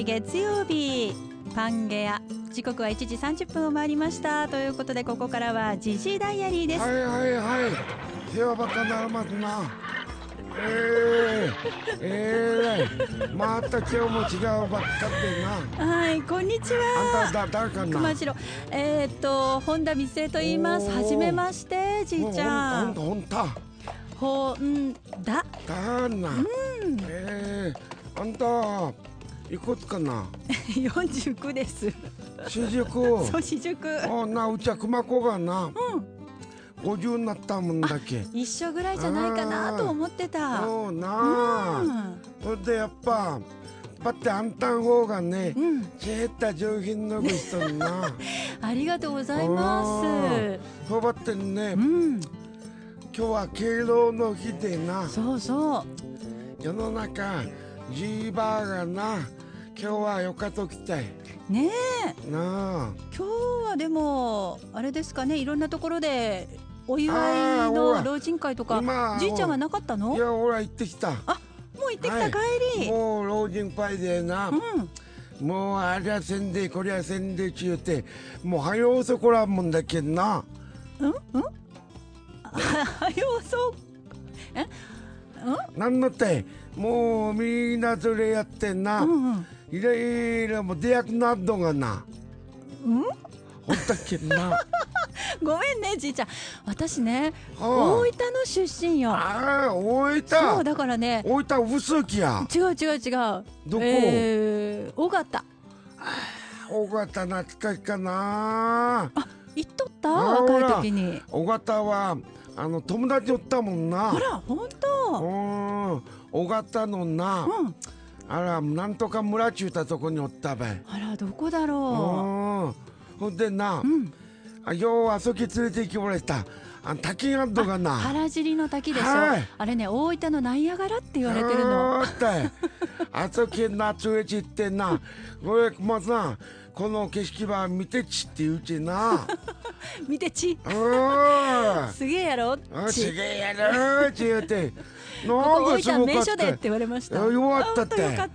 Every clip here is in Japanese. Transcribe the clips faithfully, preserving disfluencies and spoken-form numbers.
月曜日パンゲア、時刻はいちじさんじゅっぷんを回りましたということで、ここからはジジイダイアリーです。 はいはいはい、手はばっかならますな。えー、えー、また今日も違うばっかでな。はい、こんにちは。 あんただ誰かな。 熊次郎、えー、っと本田美生と言います。はじめまして、じいちゃん。 ほんとほんとほんだだな。うん。えー、あんたいくつかな。 よんじゅうきゅうです。 新宿。 そう、新宿。 あ、な、うちは熊子がな。 うん。 ごじゅうになったもんだけ。 一緒ぐらいじゃないかなと思ってた。 そうな。それでやっぱだってあんたの方がね、うん、ちえった上品の人な。 ありがとうございます。 そうばってね、うん、今日は敬老の日でな。 そうそう。 世の中ジーバーがな、今日はよかときたい。 ねえ。 なあ。 今日はでもあれですかね、いろんなところでお祝いの老人会とか、じいちゃんはなかったの？ いや、ほら行ってきた。 あ、もう行ってきた、はい、帰り。 もう老人会でな、うん、もうありゃせんでこりゃせんでちゅうて、もうはようそこらんもんだけんな。 うんうんはようそえうんなんのってもうみんなそれやってんな、うんうん、いろいろもう出役なっどがな、 うんほんだけんなごめんね、じいちゃん。私ね、はあ、大分の出身よ。 ああ、大分。 そうだからね。 大分臼杵や。 違う違う違う。 どこ？ えー、尾形。 尾形懐かしかな。 あ、行っとった？若い時に。 尾形はあの友達おったもんな。 あら、本当。 うん。尾形のな。うん、あら、なんとか村ちゅうたとこにおったべ。 あら、どこだろう。ほんでな。 うん。 あ、ようあそこ連れて行きもらえた。あ、滝があんとがな。 原尻の滝でしょ。はい、あれね、大分のナイアガラって言われてるの。 あそこなつえちってな、これまずな、この景色は見てちって言うちな。 見てち。すげえやろ。 すげえやろって言うて。 ここ大分名所でって言われました。 よかったって。 よかった。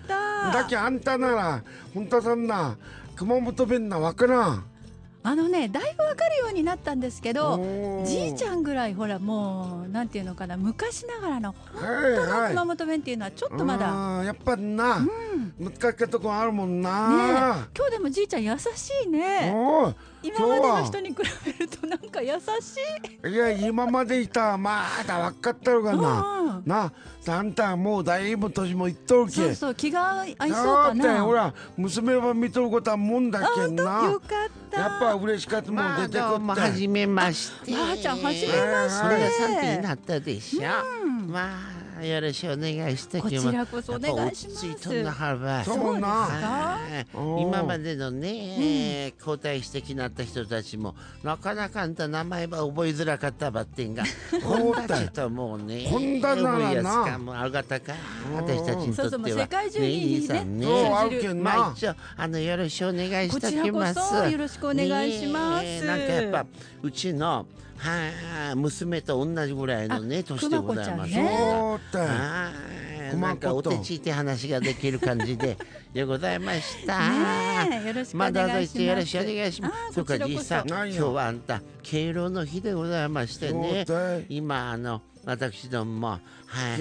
だけあんたなら本当さんな熊本弁なわからん。 あのね、だいぶわかるようになったんですけど、じいちゃんぐらいほらもうなんていうのかな、昔ながらの本当の熊本弁っていうのはちょっとまだ、 はいはい、やっぱな、うん、難しいとこあるもんな。 ね、今日でもじいちゃん優しいね。今までの人に比べるとなんか優しい。 いや、今までいたまだ分かったのかな、うん、なあんたもうだいぶ年もいっとるけ。 そうそう、気が合いそうかな。 だってほら娘は見とることはもんだけんな。 よかった。 やっぱ嬉しかったもん出てこって、 まあ、はじめまして。 ばあちゃんはじめまして。 本田さんってなったでしょ、うん、まあよろしくお願いしてきます。 こちらこそお願いします。 落ち着いとんなはば。 そうな。 今までのね、うん、交代してきなった人たちもなかなかあんた名前は覚えづらかったばってんが、本田ちともうね、 本田ならな、 覚えやすかもあるがたか、私たちにとっては。 そうそう、世界中にね、 ね、 そうあるけんな。 まあ一応あのよろしくお願いしてきます。 こちらこそよろしくお願いします。 ね、なんかやっぱうちのはあ娘と同じぐらいのね年でございます。 そうだ。 なんかお手ちいて話ができる感じででございました。 ね、よろしくお願いします。まだどよろしくお願いします。そうか、じいさん、今日はあんた敬老の日でございましてね。今あの私どもも、はい、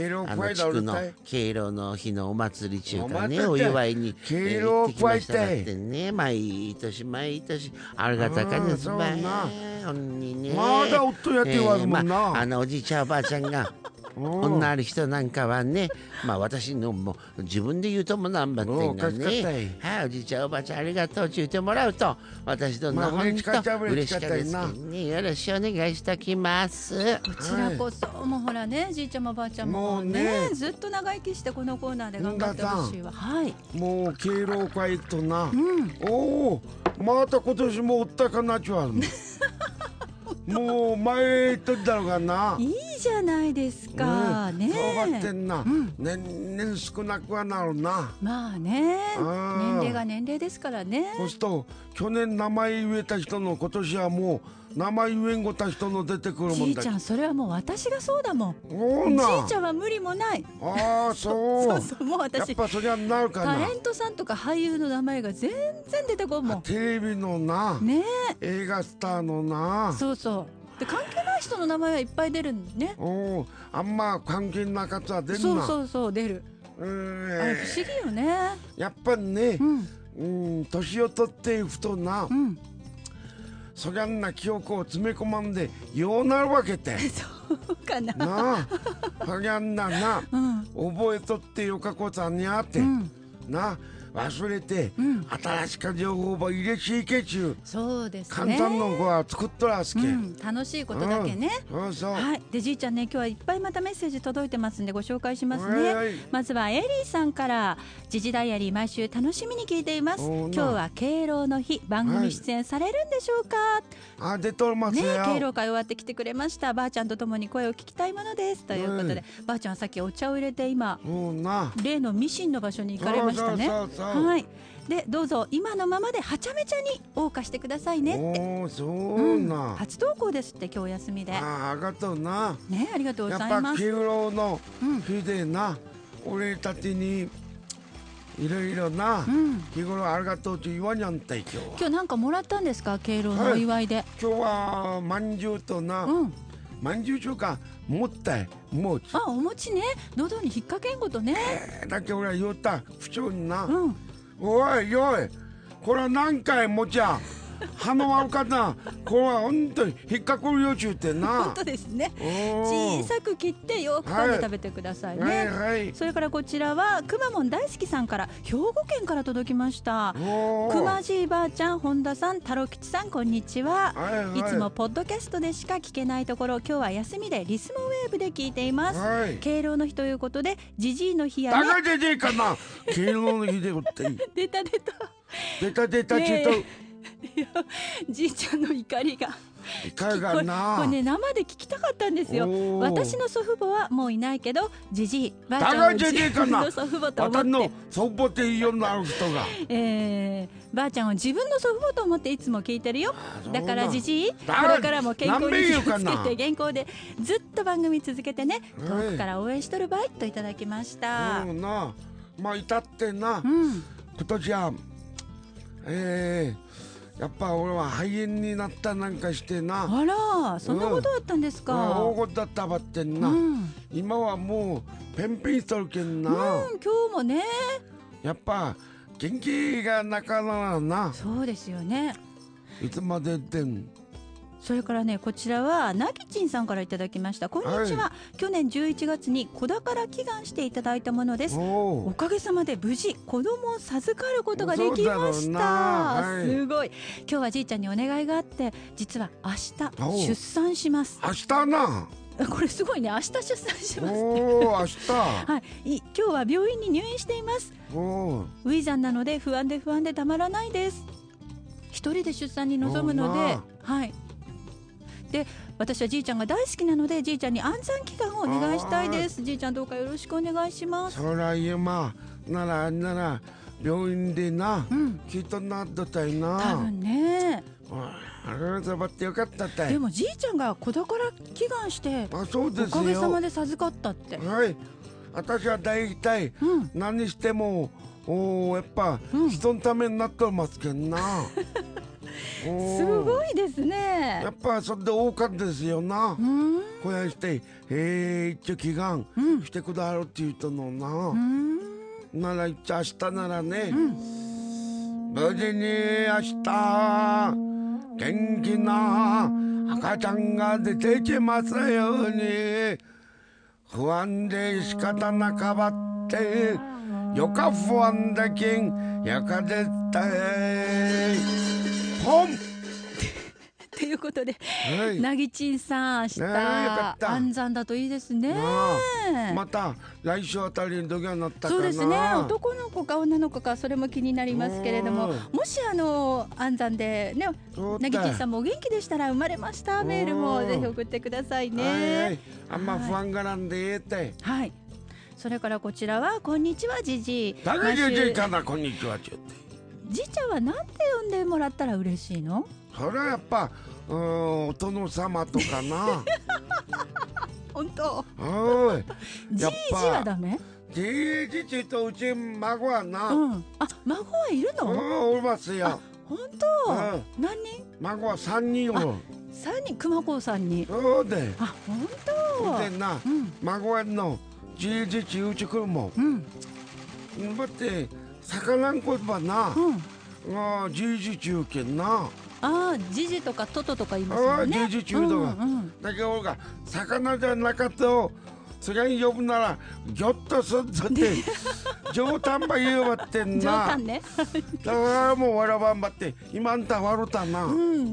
あの地区の敬老の日のお祭り中かね、お祝いに敬老行ってきましたってね、毎年毎年ありがたかですね。ほんにね。 まだ夫やってはるもんな。 あのおじいちゃんおばあちゃんが女ある人なんかはね、まあ私のも自分で言うともなんばってんがね、はい、おじいちゃんおばあちゃんありがとうって言ってもらうと、私どんな本当嬉しかったですけどね、よろしくお願いしてきます。 こちらこそ、もうほらね、じいちゃんもおばあちゃんもね、ずっと長生きしてこのコーナーで頑張ってほしいわ。はい。 もう敬老会とな、おお、また今年もおったかなっちゅわん。もう前言っとったのかな。 いいじゃないですかね。 そうばってんな、うん、年々少なくはなるな。 まあね、年齢が年齢ですからね。 そうすると去年名前言えた人の今年はもう名前言えんごた人の出てくるもんだ。 じいちゃんそれはもう私がそうだもん。 そうな。 じいちゃんは無理もない。 ああそうそうそう、もう私やっぱそりゃなるかな。 タレントさんとか俳優の名前が全然出てこんもん。 テレビのな、 ね、 映画スターのな。 そうそうで、関係ない人の名前はいっぱい出るんね。 おあんま関係なかったら出るな。 そうそうそう出る。うん、あれ不思議よね。 やっぱりね、うん、年を取っていくとな、うん、そりゃんな記憶を詰め込まんでようなるわけて。 そうかな。 なあ、そりゃんなな、うん、覚えとってよかこさんにあって、うん、な忘れて、うん、新しか情報ば入れしいけちゅう。 そうですね。 簡単の子は作っとらすけ、うん、 楽しいことだけね、 うん、そうそう、 はい。でじいちゃんね、今日はいっぱいまたメッセージ届いてますんでご紹介しますね。はい、まずはエリーさんから、時事ダイアリー毎週楽しみに聞いています。今日は敬老の日、番組出演されるんでしょうか。 はい、あ出とりますよ、 ね、敬老会終わってきてくれました。ばあちゃんとともに声を聞きたいものですということで、はい、ばあちゃんさっきお茶を入れて今例のミシンの場所に行かれましたね。そうそうそう、はい。でどうぞ今のままではちゃめちゃに謳歌してくださいねって。 おそうな、うん、 初投稿ですって今日お休みで。 あありがとうな。 ね、ありがとうございます。 やっぱ敬老の日でな、うん、俺たちにいろいろな、うん、日頃ありがとうと言わにゃんたい。今日は今日なんかもらったんですか、敬老のお祝いで。はい、 今日はまんじゅうとな、うん、まんじゅうちゅうかもったいもち。 あ、お餅ね、喉に引っ掛けんことね、 えー、だけ俺は言った不調にな、うん、おいおいこれは何回もちゃ鼻はうかな、これは本当に引っかかるよちゅうってな。 本当ですね。小さく切ってよく噛んで食べてくださいね。はいはいはい、それからこちらはくまモン大好きさんから、兵庫県から届きました。くまじいばあちゃん、本田さん、太郎吉さん、こんにちは。はいはい、いつもポッドキャストでしか聞けないところ、今日は休みでリスモウェーブで聞いています。はい、敬老の日ということで、じじいの日やね。 だがじじいかな。敬老の日でおって出た出た出た出たちょっと、ね、 いやじいちゃんの怒りが怒りがな、 これね生で聞きたかったんですよ。私の祖父母はもういないけど、じじいばあちゃんを自分の祖父母と思って、 私の祖父母って言いようになる人が、 えー、ばあちゃんを自分の祖父母と思っていつも聞いてるよ。だからじじい、これからも健康に気をつけて、原稿でずっと番組続けてね、遠くから応援しとるばいといただきました。 うんな、まあ至ってな、うん、今年はえー、やっぱ俺は肺炎になったなんかしてな。 あら、そんなことだったんですか。 うん、大事だったばってんな、うん、今はもうペンペンしとるけんな、うん、 今日もねやっぱ元気がなかならな。 そうですよね、 いつまででん。 それからね、こちらはなぎちんさんからいただきました。こんにちは、はい、去年じゅういちがつに子宝祈願していただいたものです。 お, おかげさまで無事子供を授かることができました。はい、すごい。今日はじいちゃんにお願いがあって、実は明日出産します。 明日な、 これすごいね、明日出産しますって。 お明日はい、今日は病院に入院しています。おウィザンなので不安で不安でたまらないです。一人で出産に臨むので、はい、で私はじいちゃんが大好きなので、じいちゃんに安産祈願をお願いしたいです。じいちゃんどうかよろしくお願いします。 そら今ならなら病院でな、うん、きっとなっとったいな。 多分ね。 あれざばってよかったったい。 でもじいちゃんが子宝祈願して、 あ、そうですよ、 おかげさまで授かったって。 はい、私は大体、うん、何してもおやっぱ、うん、人のためになってますけんな。 すごいですね。 やっぱそれで多かったですよな。こやしてえー、一応祈願してくださるって言うとのな、なら一応明日ならね、うん、無事に明日元気な赤ちゃんが出てきますように。不安で仕方なかばってよか不安だけんやかでったいポンということで、 はい、 なぎちんさん明日、安産だといいですね。 また来週あたりの時はなったかな。 そうですね、男の子か女の子かそれも気になりますけれども、もしあの安産でね、なぎちんさんもお元気でしたら生まれましたメールもぜひ送ってくださいね。 はいはい、あんま不安がなんでえって。 はい。それからこちらはこんにちはじじい。 誰じじいかな、こんにちはちゅって。 じいちゃんはなんて呼んでもらったら嬉しいの？ それはやっぱうーんお殿様とかな。 本当。 おい。 じいじはダメ？ じいじちとうち孫はな。 うん。あ、孫はいるの？ うん、おりますよ。 本当。何人？ 孫は三人おる。 三人、熊子さんに。 そうで。 あ、本当。 でな、孫はのじいじちうち来るもん。うん。だって魚んこばな。うん。ああ、じいじちゅうけんな。 ああ、ジジとかトトとか言いますよね。 ああ、じいじちゅうとか。だけど俺が魚じゃなかったよ。それに呼ぶならぎょっとすっぞって冗談ば言うわってんな。 冗談ね。 だからもうわらばんばって今んた笑ったな。 うん、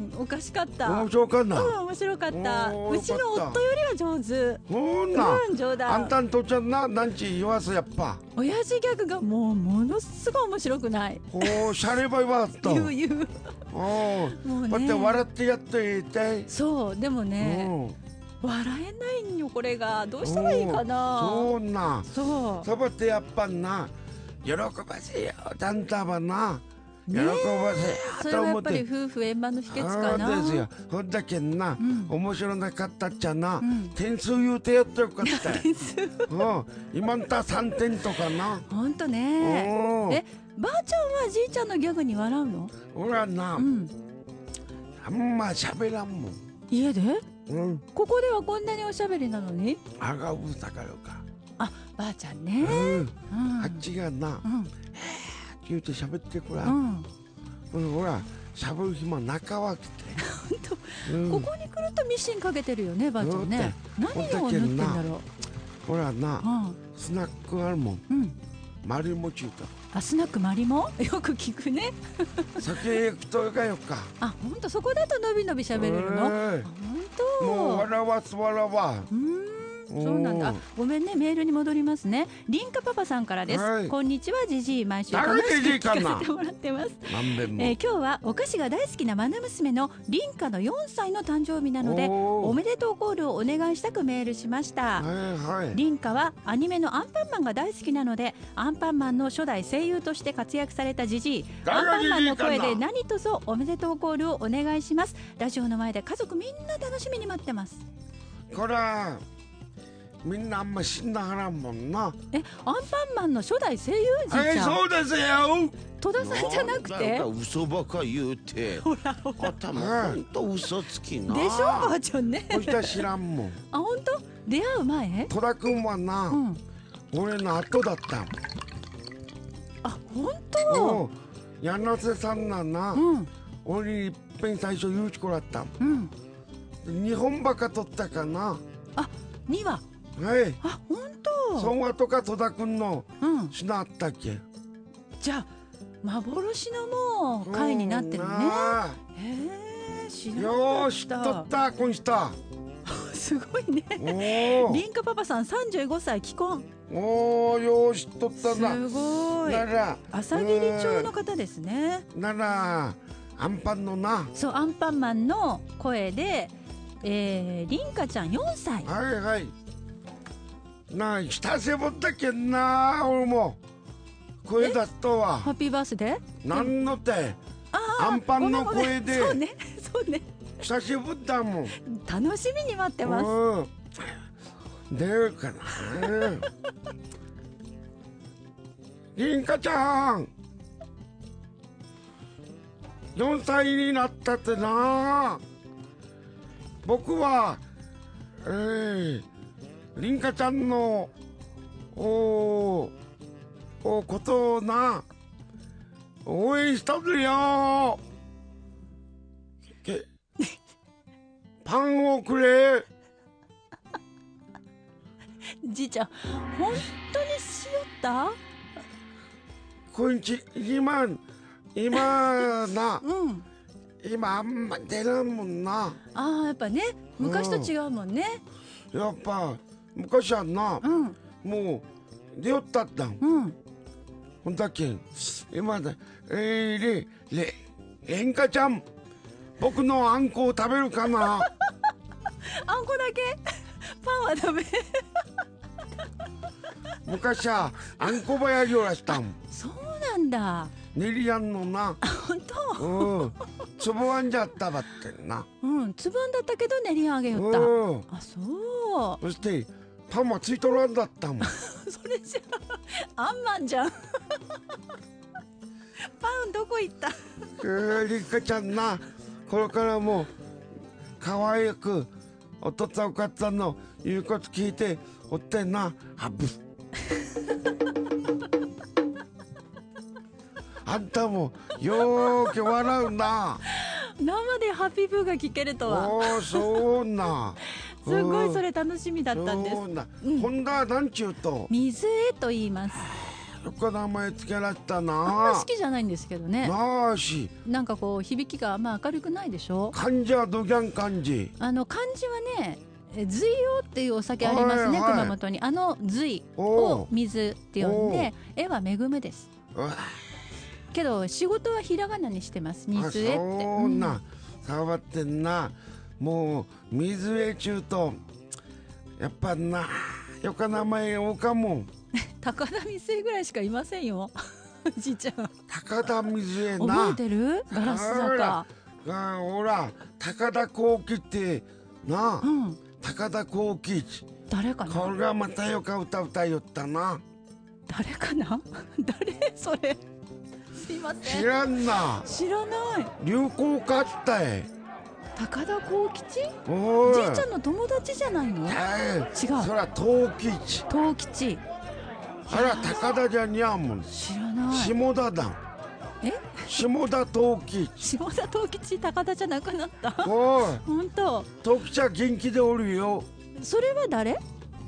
おかしかった。 面白かった。 うん、面白かった。うちの夫よりは上手。 ほんな。 うん、冗談。 あんたんとちゃんな、なんち言わすやっぱ。 親父ギャグがもうものすごい面白くない。 おお、しゃればいわっと。 言う言う。 おお、もうね。だって笑ってやっていて。 そう、でもね。笑えないんよこれが。どうしたらいいかな。 そうな。 そう。 そばってやっぱな、喜ばせよだんたばな。喜ばせよと思って。 それはやっぱり夫婦円満の秘訣かな。 そうですよ。ほんだけんな、面白なかったっちゃな、点数言うてやってよかった。点数。今んた三点とかな。 ほんとね。え、ばあちゃんはじいちゃんのギャグに笑うの？ 俺はな、あんま喋らんもん。 家で？ うん、 ここではこんなにおしゃべりなのに。 あがうたからか。 あ、ばあちゃんね。 うん、あっちがな、うん、って言うて喋ってくら。うん、ほら、喋る暇中は来て。 本当、うん、ここに来るとミシンかけてるよね、ばあちゃんね。何を縫ってんだろう。 ほらな、うん、スナックあるもん。うん、マリモ中と。 あ、スナックマリモよく聞くね。 酒焼きとがよか。 あ、本当そこだとのびのび喋れるの。本当。 もう笑わす笑わ。 うん。そうなんだ。ごめんね、メールに戻りますね。リンカパパさんからです。はい、こんにちはじじい、毎週楽しく聞かせてもらってます。えー、今日はお菓子が大好きなマナ娘のリンカのよんさいの誕生日なので、おめでとうコールをお願いしたくメールしました。はいはい、リンカはアニメのアンパンマンが大好きなので、アンパンマンの初代声優として活躍されたじじい、アンパンマンの声で何卒おめでとうコールをお願いします。ラジオの前で家族みんな楽しみに待ってます。 こらみんなあんま死んだはらんもんな。 え、アンパンマンの初代声優じいちゃん。 はい、そうですよ。 戸田さんじゃなくて。 嘘ばか言うて。ほらほら。頭ほんと嘘つきな。 でしょばあちゃんね。 こした知らんもん。 あ、本当？出会う前？ 戸田君はな、うん、俺の後だった。 あ、本当？ 柳瀬さんなな、うん、俺にいっぺん最初言うちこらった。うん。日本ばか取ったかな。 あ、にわ。 はい。 あ、本当。 そんわとか戸田君の品あったっけ、うん、 じゃあ幻のもう回になってるね。へえ、知らなかった。 よーし、とったこんしたすごいね。リンカパパさんさんじゅうごさい既婚。 おお、よーしとったな。 すごい。 なら朝霧町の方ですね。 ならアンパンのな。 そう、アンパンマンの声で、えー、リンカちゃんよんさい。 はいはい。なあ、親しぶったけんな、俺も声だったわ。 ハッピーバースデーなんのってアンパンの声で。 そうね、そうね。 久しぶったもん。 楽しみに待ってます。 出るかな。リンカちゃんよんさいになったってな。僕はえーリンカちゃんのおおことをな応援しとるよ。けパンをくれ。 じいちゃん本当にしよった？ こんち今今な、うん、 今あんま出らんもんな。 ああやっぱね昔と違うもんね。 やっぱ昔はな、 うん、 もう出よったったん。 うん、 ほんだけん今だえー、れれれんかちゃん僕のあんこを食べるかな。 あんこだけパンはダメ。 昔はあんこばやりをらしたん。 そうなんだ。 練りやんのな。 本当。 うんつぼあんじゃったばってんな。 うんつぶあんだったけど練り上げよった。 うん、 あそう。 そしてパンはついとらんだったもん。 それじゃああんまんじゃん。パンどこ行った。 えー、りっかちゃんなこれからも可愛くお父っつぁんお母さんの言うこと聞いておってんな。はぶあんたもよーけ笑うな。 生でハッピーブーが聞けるとは。 おーそうな。 すごいそれ楽しみだったんです。 そうな、 うん、 ホンダはなんちゅうと水江と言います。 よく名前つけられたな。 あんま好きじゃないんですけどね。 なあしなんかこう響きがあんま明るくないでしょ。 漢字はどぎゃん漢字。 あの漢字はね随王っていうお酒ありますね、はいはい、熊本に。あの随を水って呼んで絵は恵むです。けど仕事はひらがなにしてます。水江って。 そんな触ってんな。もう水江中とやっぱなよか名前おかも。 高田水江ぐらいしかいませんよ。じいちゃん高田水江な。 覚えてる？ガラス坂。 あほら高田幸喜ってな、うん、高田幸喜誰かな。 これがまたよか歌歌いよったな。 誰かな。誰それ。すいません知らんな。 知らない。 流行歌ったい高田幸吉。じいちゃんの友達じゃないの。 違うそら藤吉。 藤吉あら高田じゃにゃんもん。 知らない。 下田だ。え下田藤吉。 下田藤吉高田じゃなくなった。 おい本当。 藤吉は元気でおるよ。 それは誰。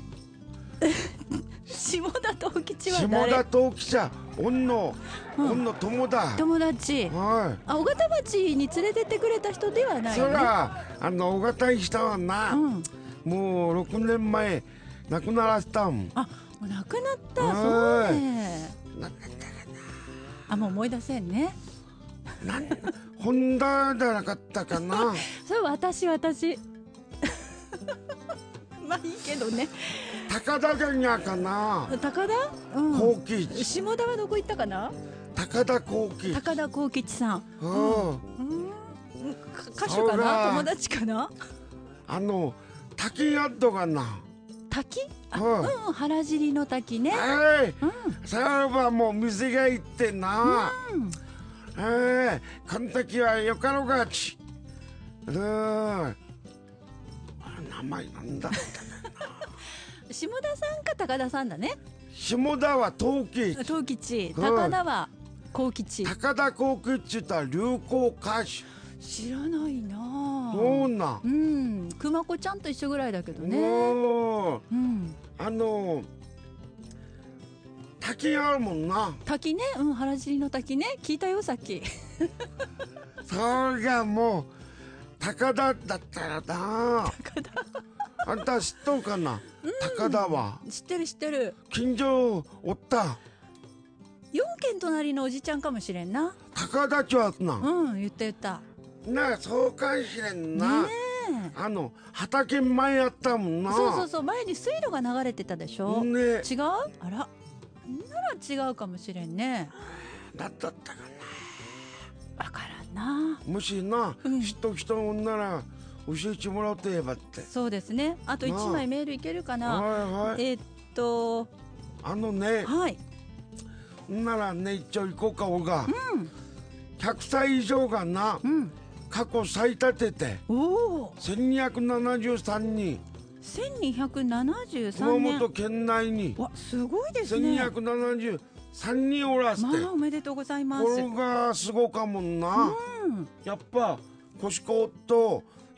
下田藤吉は誰。 下田藤吉はおんの、うん、おんの友達。 友達。はい。あ尾形町に連れてってくれた人ではないよね。そらあの尾形にしたはな、うん、もうろくねんまえ亡くならせたもん。 あもう亡くなった。そうね。 ななんだかなあもう思い出せんね。 なんホンダじゃなかったかな。 それ私私。まあいいけどね。 高田じゃにゃかな。 高田？うん。 幸吉。 下田はどこ行ったかな。 高田幸吉。 高田幸吉さん。 うん。うん、 歌手かな。友達かな。 あの滝やっとかな。 滝？あ、うん、うん、原尻の滝ね。 はい。うん。さらばもう水が行ってな。うん。はい。この時はよかろがち。うん。名前なんだったかな。 下田さんか高田さんだね。 下田は藤吉。 藤吉。高田は幸吉。 高田幸吉って言ったら流行歌手。 知らないな。 そうな。 うん。熊子ちゃんと一緒ぐらいだけどね。 うん。あの滝あるもんな。 滝ね。うん。原尻の滝ね。聞いたよさっき。 それがもう高田だったらな。 高田。 あんた知っとるかな、うん、高田は。 知ってる知ってる。 近所おった。 よんけん隣のおじちゃんかもしれんな。 高田町はな。 うん言った言った。 なあそうかもしれんな。ねえ。あの畑前やったもんな。 そうそうそう前に水路が流れてたでしょ。ね。違う？あら。なら違うかもしれんね。 だったったかな。わからんな。 もしな、うん、知っとく人おんなら。教えてもらうと言えばって。 そうですね。あといちまいメールいけるかな。 はいはい、 えー、っとあのね、 はい、 ならね一応行こうかおが、うん、ひゃくさい以上がな、うん、過去最多出てせんにひゃくななじゅうさんにん。 せんにひゃくななじゅうさんねん。 熊本県内にわすごいですね。 せんにひゃくななじゅうさんにんおらせて、 まあおめでとうございます。 これがすごかもんな、うん、やっぱコシコと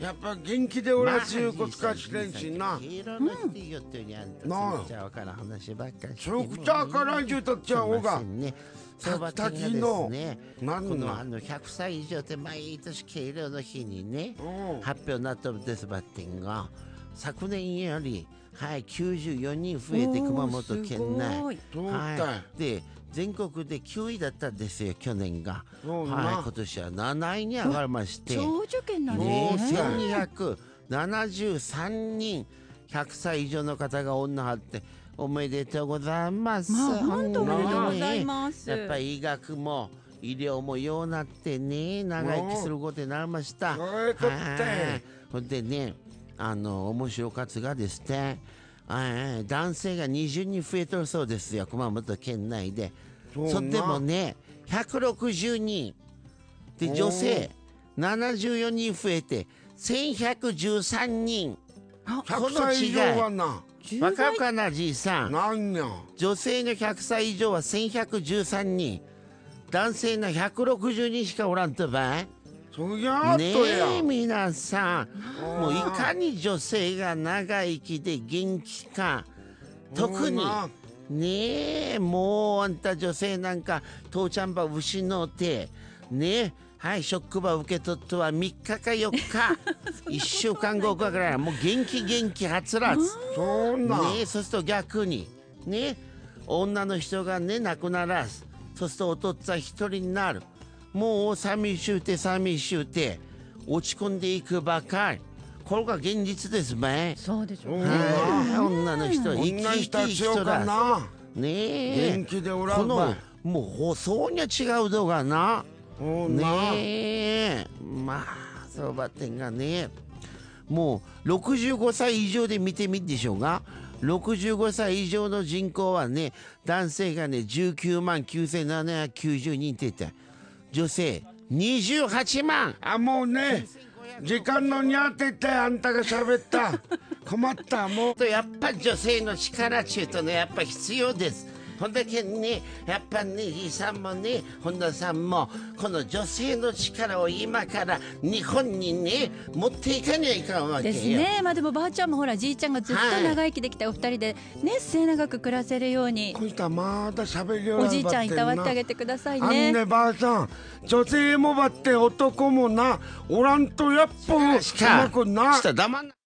やっぱ元気でおらずいうことかしれんしな。 なあ、 そうくちゃからんじゅうたっちゃおうが。 相場的にですね、このあのひゃくさい以上って毎年敬老の日にね、発表になったんですばってんが、昨年より、はい、きゅうじゅうよにん増えて熊本県内。はい、で全国できゅういだったんですよ、去年が。はい、今年はなないに上がりまして、 長寿県なんですね。 せんにひゃくななじゅうさんにんひゃくさい以上の方が女はって、おめでとうございます。 まあ、本当おめでとうございます。 やっぱり医学も医療もようなってね、長生きすることになりました。ほんでね、あの面白かつがですね、男性がにじゅうにん増えとるそうですよ、熊本県内で。それでもね、ひゃくろくじゅうにんで、女性ななじゅうよにん増えてせんひゃくじゅうさんにん。 この違いわかるかな、じいさん。 なんや、 女性のひゃくさい以上はせんひゃくじゅうさんにん、男性のひゃくろくじゅうにんしかおらんとばい。 そりゃあっとやねえ、皆さん、もういかに女性が長生きで元気か。特にねえ、もうあんた女性なんか父ちゃんば失うてねえ、はい、ショックば受け取ってはみっかかよっかいっしゅうかんごからもう元気元気はつらつ。 そんなねえ、そうすると逆にね、女の人がね亡くならず、そうするとお父っつぁん一人になる。もう寂しゅうて寂しゅうて落ち込んでいくばかり。これが現実ですね。 そうでしょうね。女の人は生き生き人だねえ。 元気でおらこんばのもう放送には違う動画な。ねえ、まあそうばってんがね、もうろくじゅうごさい以上で見てみんでしょうが、ろくじゅうごさい以上の人口はね、男性がねじゅうきゅうまんきゅうせんななひゃくきゅうじゅうにんって言った。女性にじゅうはちまん。 あ、もうね、時間のにゃって言ってあんたが喋った困った。もうやっぱ女性の力ちゅうとね、やっぱ必要です。ほんだけね、やっぱね、じいさんもね、本田さんもこの女性の力を今から日本にね持っていかにはいかんわけよ。 ですね。まあでもばあちゃんもほら、じいちゃんがずっと長生きできたお二人でね、末永く暮らせるように、 こいつはまだ喋りよらんばってんな。 おじいちゃんいたわってあげてくださいね。 あんねばあさん、女性もばって男もなおらんとやっぱうまくな。 したら黙んな。